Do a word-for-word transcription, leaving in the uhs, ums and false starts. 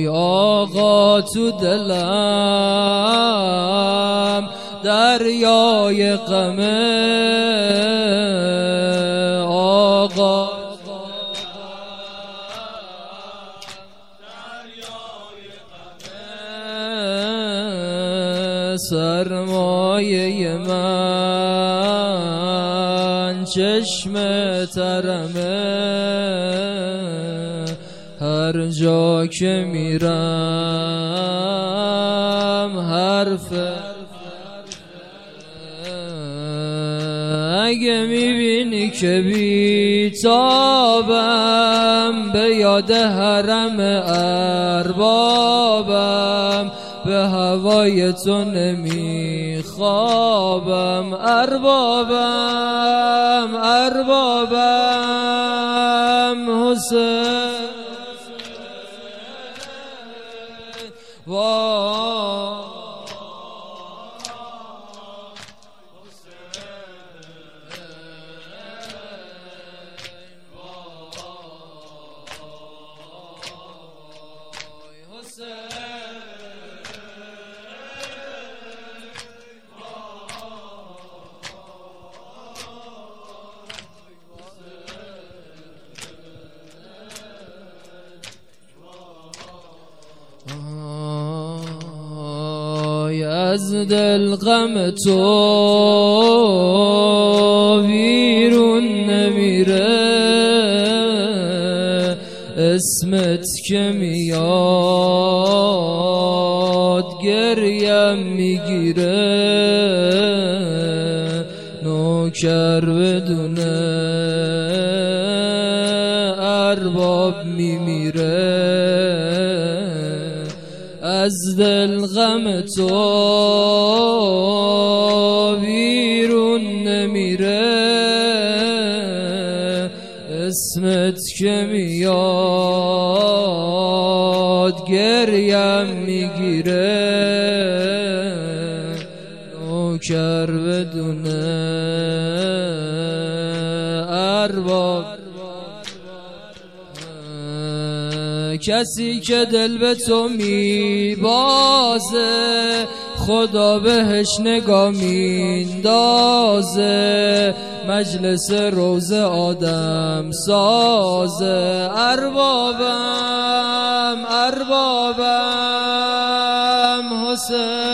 وای آقا تو دلم دریای غمه آقا سرمایه من چشم ترمه هر جا که میرم حرف اگه میبینی که بیتابم به یاد حرم اربابم به هوای تو نمیخوابم اربابم اربابم حسین وای از دل غم تو بیرون نمیره اسمت که میاد گریم میگیره نوکر بدونه ارباب میمیره از دل غم تو بیرون نمیره اسمت که میاد گریم میگیره نوکر بدونه ارباب کسی که دل به تو میبازه خدا بهش نگاه میندازه مجلس روز آدم سازه اربابم اربابم حسین